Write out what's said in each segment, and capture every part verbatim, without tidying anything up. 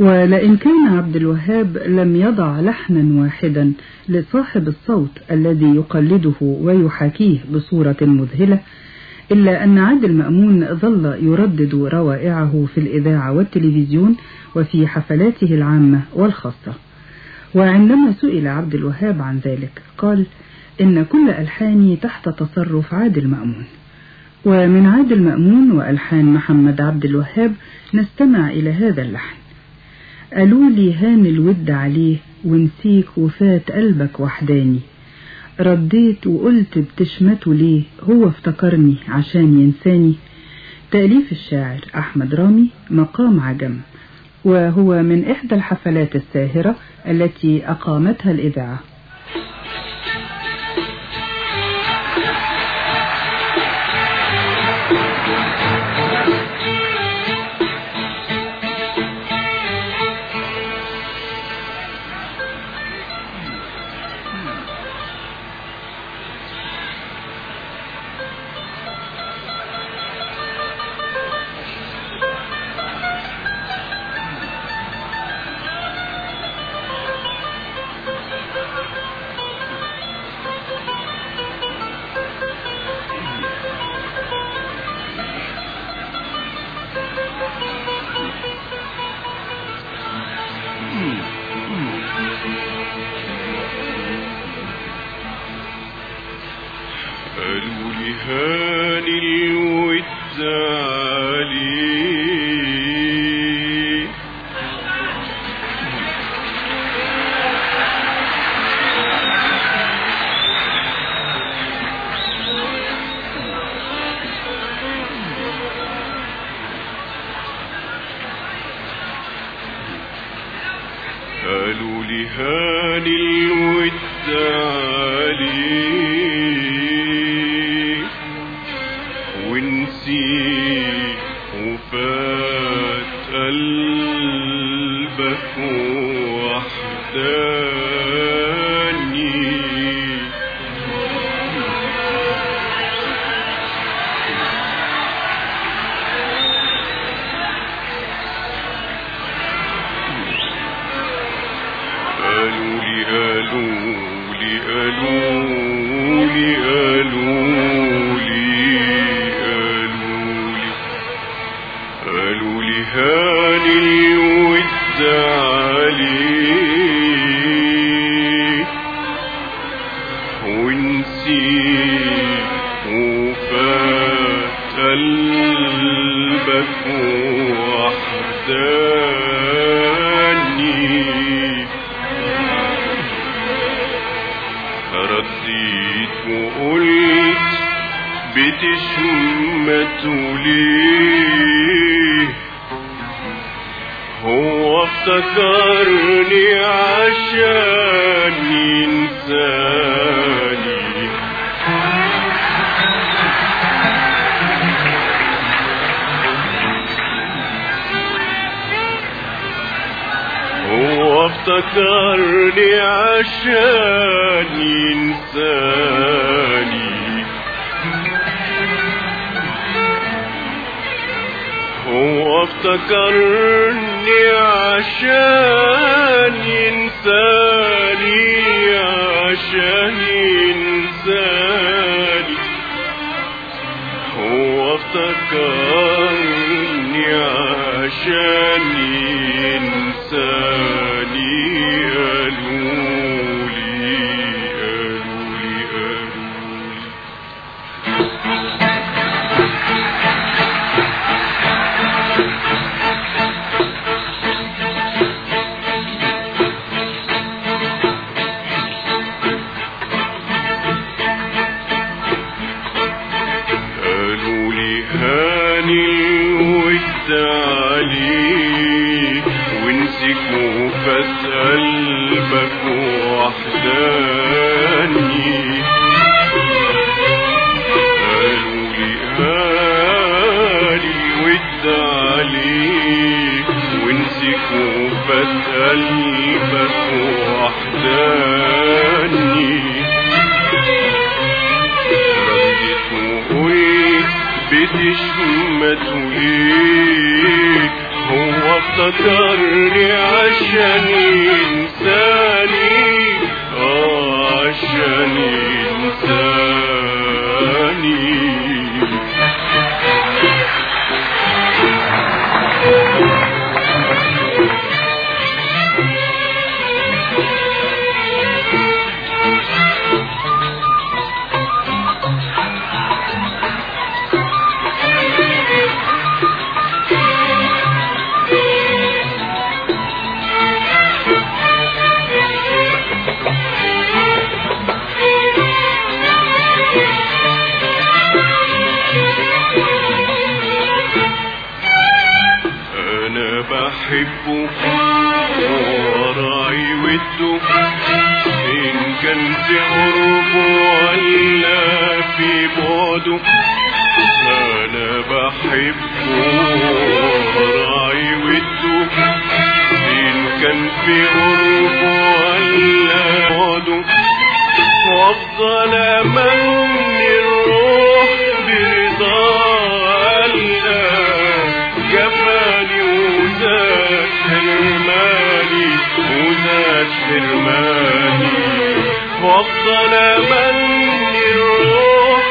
ولئن كان عبد الوهاب لم يضع لحنا واحدا لصاحب الصوت الذي يقلده ويحاكيه بصورة مذهلة، إلا أن عادل مأمون ظل يردد روائعه في الإذاعة والتلفزيون وفي حفلاته العامة والخاصة. وعندما سئل عبد الوهاب عن ذلك قال إن كل ألحاني تحت تصرف عادل مأمون. ومن عادل مأمون وألحان محمد عبد الوهاب نستمع إلى هذا اللحن: قالوا لي هان الود عليه ونسيك وفات قلبك وحداني، رديت وقلت بتشمته ليه هو افتكرني عشان ينساني. تأليف الشاعر أحمد رامي، مقام عجم، وهو من إحدى الحفلات الساهرة التي أقامتها الإذاعة. قالوا لي هان الود عليه قالوا لي هان الود عليه ونسيك وفات قلبك وحداني. قالوا لي قالوا لي قالوا لي قالوا قالوا لي هان الود عليه ونسيك وفات قلبك وحداني. رديت وقلت بتشمته ليه هو افتكرني عشان ينساني. هو افتكرني عشان ينساني. هو افتكرني عشان ينساني عشان ينساني. هو افتكرني عشان ينساني. قالوا لي قالوا لي قالوا هان الود عليك ونسيك وفات قلبك وحداني. قالوا لي هان الود عليك ونسيك وفات قلبك وحداني. رديت وقلت بتشمته ليك هو افتكرني عشان ينساني، اه عشان ينساني. بحبه وراعي وده، إن كان في قربه ولا في بعده. أنا بحبه وراعي وده، إن كان في قربه ولا بعده. وأفضل أمني الروح برضاه جفاني وزاد حرماني وزاد حرماني. وافضل امني الروح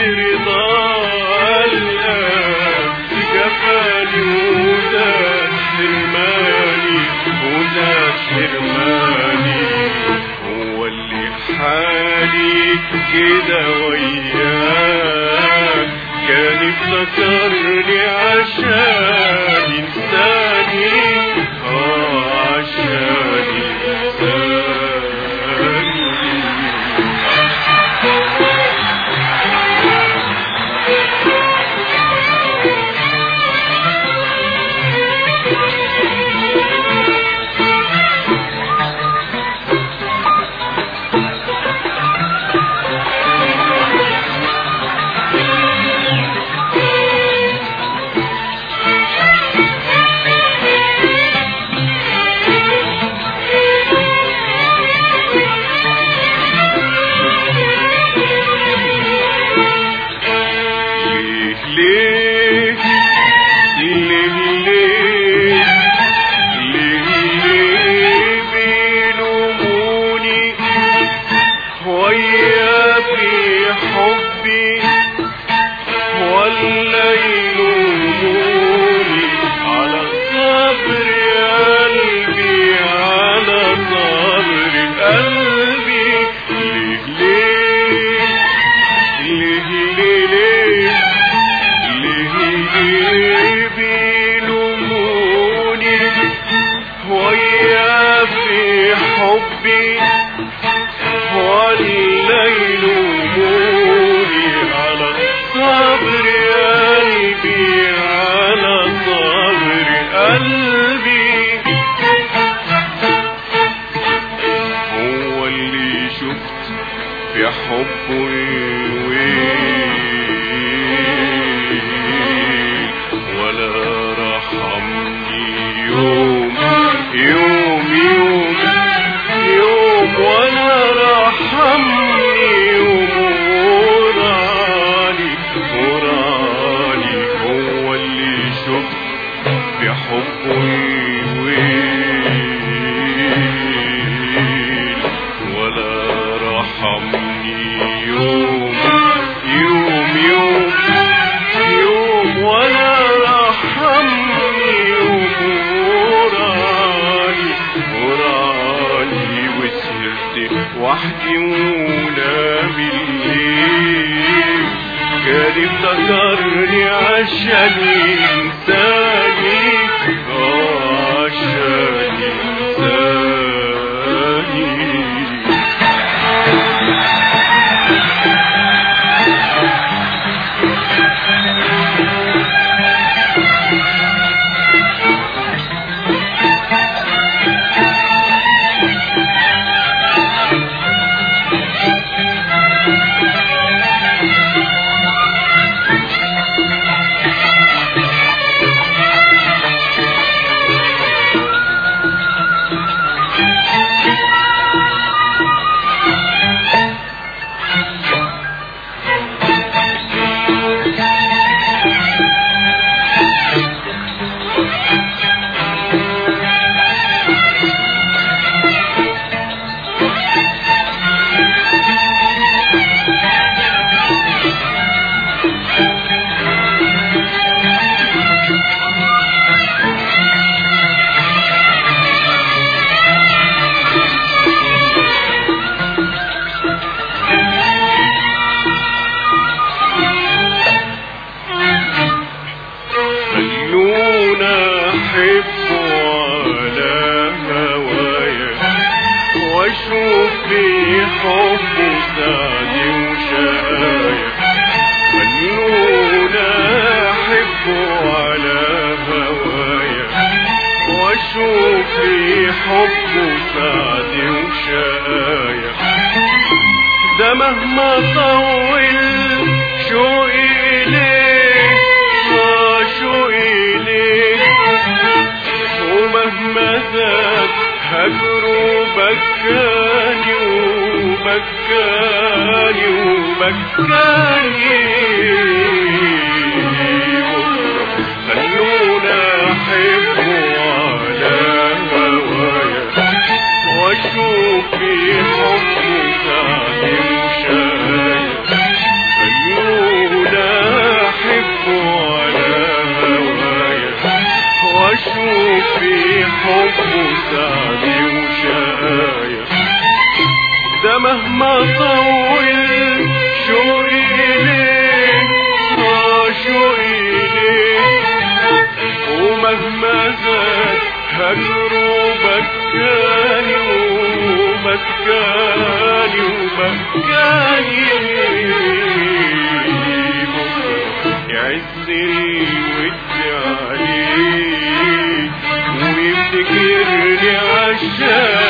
برضاه جفاني وزاد حرماني وزاد حرماني. هو اللي حالي كده وياك كان افتكرني عشان ينساني، اه عشان ينساني. وحدي ونام الليل كان افتكرني عشان ينساني، اه عشان ينساني. أحبه على هوايا وأشوف في حبه سعدي وشقايا خلونا أحبه على هوايا وأشوف في حبه سعدي وشقايا ده مهما طول شوقي إليه آه شوقي إليه ومهما زاد هجره بكاني وبكاني وبكاني خلونا أحبه على هوايا وأشوف في حبه سعدي وشقايا خلونا أحبه على هوايا وأشوف في حبه سعدي وشقايا ده مهما طول شوقي إليه آه شوقي إليه ومهما زاد هجره بكاني وبكاني وبكاني يعزني ويدي عليه ويفتكرني عشان